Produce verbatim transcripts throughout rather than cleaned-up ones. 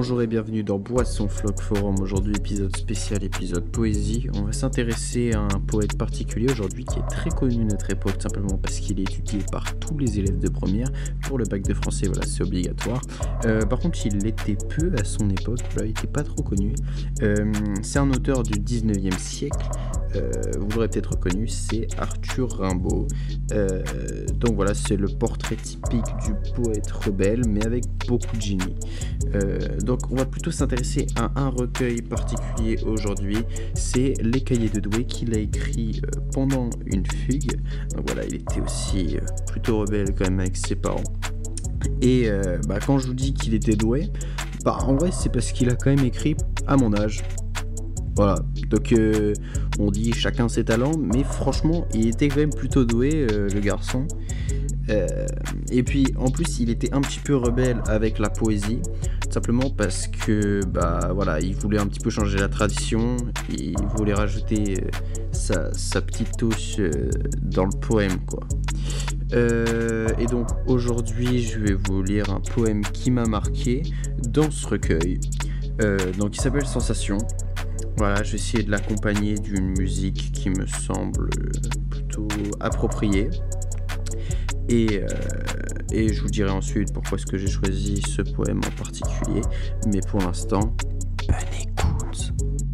Bonjour et bienvenue dans Boisson Flock Forum. Aujourd'hui, épisode spécial, épisode poésie. On va s'intéresser à un poète particulier aujourd'hui qui est très connu de notre époque, simplement parce qu'il est étudié par tous les élèves de première. Pour le bac de français, voilà, c'est obligatoire. Euh, par contre, il l'était peu à son époque, voilà, il n'était pas trop connu. Euh, c'est un auteur du dix-neuvième siècle. Euh, vous l'aurez peut-être reconnu, c'est Arthur Rimbaud. Euh, donc voilà, c'est le portrait typique du poète rebelle, mais avec beaucoup de génie. Euh, donc on va plutôt s'intéresser à un recueil particulier aujourd'hui, c'est Les Cahiers de Douai qu'il a écrit euh, pendant une fugue. Donc voilà, il était aussi euh, plutôt rebelle quand même avec ses parents. Et euh, bah, quand je vous dis qu'il était doué, bah, en vrai c'est parce qu'il a quand même écrit à mon âge. Voilà, donc euh, on dit chacun ses talents, mais franchement, il était quand même plutôt doué, euh, le garçon. Euh, et puis, en plus, il était un petit peu rebelle avec la poésie, simplement parce que, bah voilà, il voulait un petit peu changer la tradition, il voulait rajouter euh, sa, sa petite touche euh, dans le poème, quoi. Euh, et donc, aujourd'hui, je vais vous lire un poème qui m'a marqué dans ce recueil, euh, donc il s'appelle Sensation. Voilà, je vais essayer de l'accompagner d'une musique qui me semble plutôt appropriée. Et, euh, et je vous dirai ensuite pourquoi est-ce que j'ai choisi ce poème en particulier. Mais pour l'instant, bonne écoute.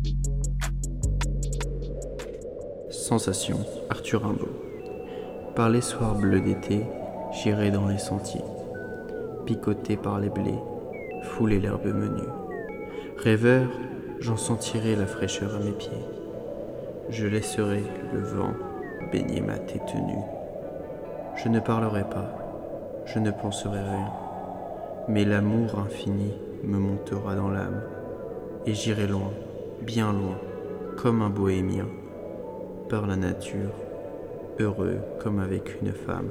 Sensation, Arthur Rimbaud. Par les soirs bleus d'été, j'irai dans les sentiers, picoté par les blés, fouler l'herbe menue. Rêveur, j'en sentirai la fraîcheur à mes pieds. Je laisserai le vent baigner ma tête nue. Je ne parlerai pas, je ne penserai rien, mais l'amour infini me montera dans l'âme, et j'irai loin, bien loin, comme un bohémien, par la nature, heureux comme avec une femme.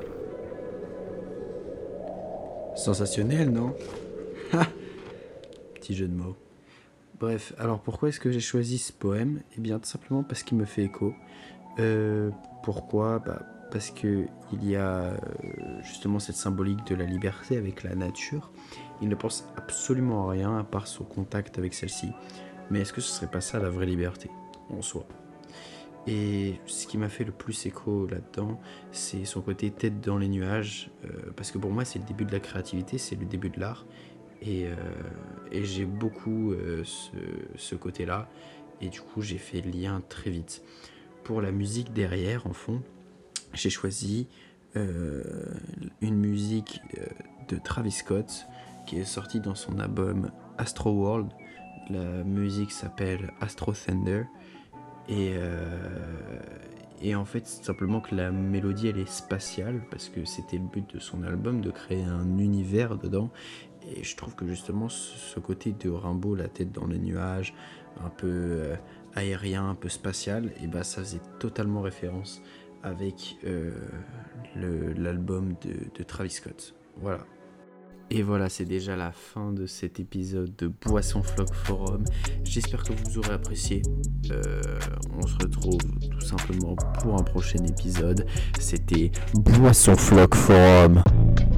Sensationnel, non? Ha! Petit jeu de mots. Bref, alors pourquoi est-ce que j'ai choisi ce poème? Eh bien, tout simplement parce qu'il me fait écho. Euh, pourquoi? Bah, parce qu'il y a euh, justement cette symbolique de la liberté avec la nature. Il ne pense absolument à rien à part son contact avec celle-ci. Mais est-ce que ce serait pas ça la vraie liberté en soi? Et ce qui m'a fait le plus écho là-dedans, c'est son côté tête dans les nuages. Euh, parce que pour moi, c'est le début de la créativité, c'est le début de l'art. Et, euh, et j'ai beaucoup euh, ce, ce côté-là, et du coup j'ai fait le lien très vite. Pour la musique derrière, en fond, j'ai choisi euh, une musique euh, de Travis Scott qui est sortie dans son album Astro World. La musique s'appelle Astro Thunder, et, euh, et en fait c'est simplement que la mélodie elle est spatiale, parce que c'était le but de son album, de créer un univers dedans. Et je trouve que justement ce côté de Rimbaud, la tête dans les nuages, un peu euh, aérien, un peu spatial, et bah ça faisait totalement référence avec euh, le, l'album de, de Travis Scott. Voilà. Et voilà, c'est déjà la fin de cet épisode de Boisson Flock Forum. J'espère que vous aurez apprécié. Euh, on se retrouve tout simplement pour un prochain épisode. C'était Boisson Flock Forum.